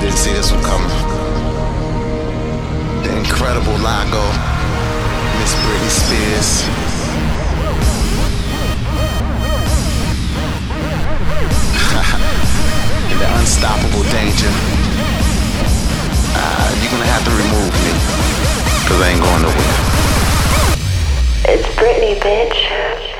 didn't see this one coming. The incredible Lago, Miss Britney Spears. And the unstoppable Danger. You're gonna have to remove me, cause I ain't going nowhere. It's Britney, bitch.